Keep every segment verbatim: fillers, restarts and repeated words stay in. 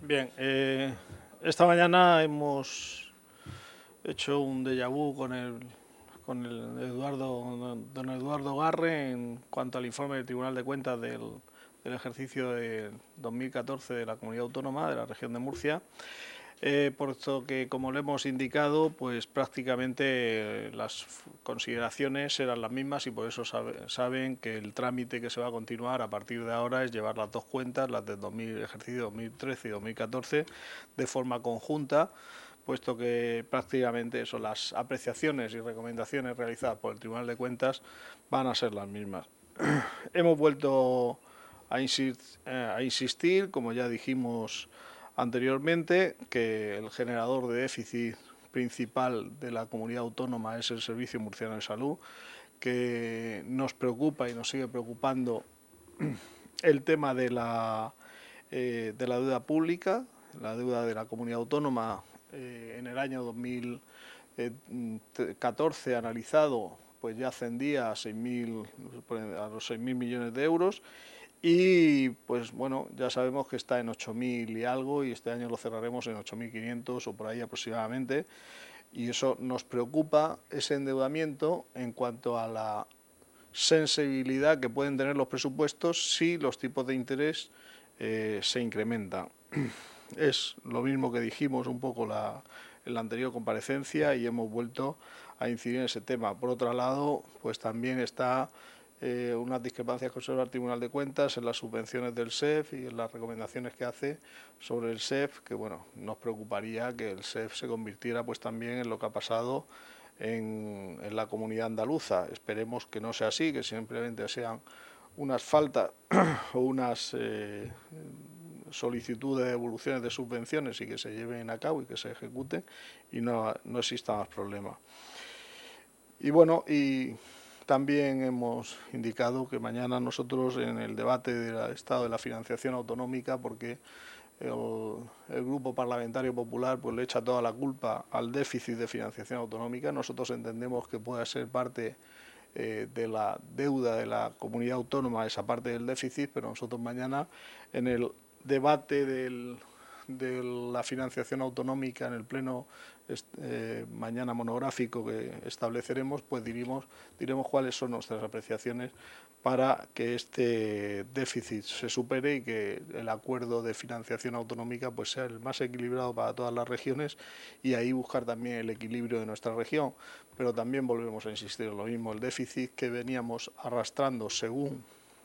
Bien, eh, esta mañana hemos hecho un déjà vu con el, con el Eduardo, don Eduardo Garre en cuanto al informe del Tribunal de Cuentas del, del ejercicio de dos mil catorce de la Comunidad Autónoma de la región de Murcia. Eh, puesto que, como le hemos indicado, pues prácticamente las consideraciones eran las mismas y por eso sabe, saben que el trámite que se va a continuar a partir de ahora es llevar las dos cuentas, las del dos mil, ejercicio dos mil trece y dos mil catorce, de forma conjunta, puesto que prácticamente eso, las apreciaciones y recomendaciones realizadas por el Tribunal de Cuentas van a ser las mismas. Hemos vuelto a, insist, eh, a insistir, como ya dijimos anteriormente, que el generador de déficit principal de la comunidad autónoma es el Servicio Murciano de Salud, que nos preocupa y nos sigue preocupando el tema de la, eh, de la deuda pública, la deuda de la comunidad autónoma eh, en el año dos mil catorce analizado pues ya ascendía a, seis mil, a los seis mil millones de euros. Y pues bueno, ya sabemos que está en ocho mil y algo y este año lo cerraremos en ocho mil quinientos o por ahí aproximadamente. Y eso nos preocupa, ese endeudamiento, en cuanto a la sensibilidad que pueden tener los presupuestos si los tipos de interés eh, se incrementan. Es lo mismo que dijimos un poco la, en la anterior comparecencia y hemos vuelto a incidir en ese tema. Por otro lado, pues también está eh, unas discrepancias que observa el Tribunal de Cuentas en las subvenciones del S E F y en las recomendaciones que hace sobre el S E F, que bueno, nos preocuparía que el S E F se convirtiera pues también en lo que ha pasado en, en la comunidad andaluza. Esperemos que no sea así, que simplemente sean unas faltas o unas eh, solicitudes de devoluciones de subvenciones y que se lleven a cabo y que se ejecuten y no, no exista más problema. Y bueno, y también hemos indicado que mañana nosotros en el debate del estado de la financiación autonómica, porque el, el Grupo Parlamentario Popular pues le echa toda la culpa al déficit de financiación autonómica, nosotros entendemos que puede ser parte eh, de la deuda de la comunidad autónoma, esa parte del déficit, pero nosotros mañana en el debate del, de la financiación autonómica en el pleno eh, mañana monográfico que estableceremos, pues diremos, diremos cuáles son nuestras apreciaciones para que este déficit se supere y que el acuerdo de financiación autonómica pues sea el más equilibrado para todas las regiones y ahí buscar también el equilibrio de nuestra región. Pero también volvemos a insistir en lo mismo, el déficit que veníamos arrastrando según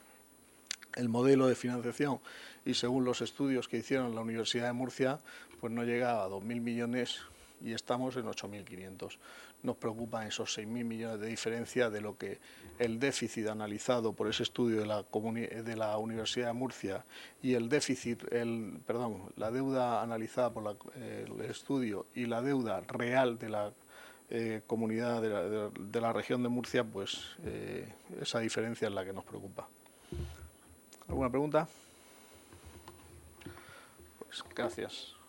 el modelo de financiación y según los estudios que hicieron en la Universidad de Murcia, pues no llega a dos mil millones y estamos en ocho mil quinientos. Nos preocupan esos seis mil millones de diferencia de lo que el déficit analizado por ese estudio de la, de la Universidad de Murcia y el déficit, el, perdón, la deuda analizada por la, el estudio y la deuda real de la eh, comunidad de la, de, de la región de Murcia, pues eh, esa diferencia es la que nos preocupa. ¿Alguna pregunta? Pues gracias.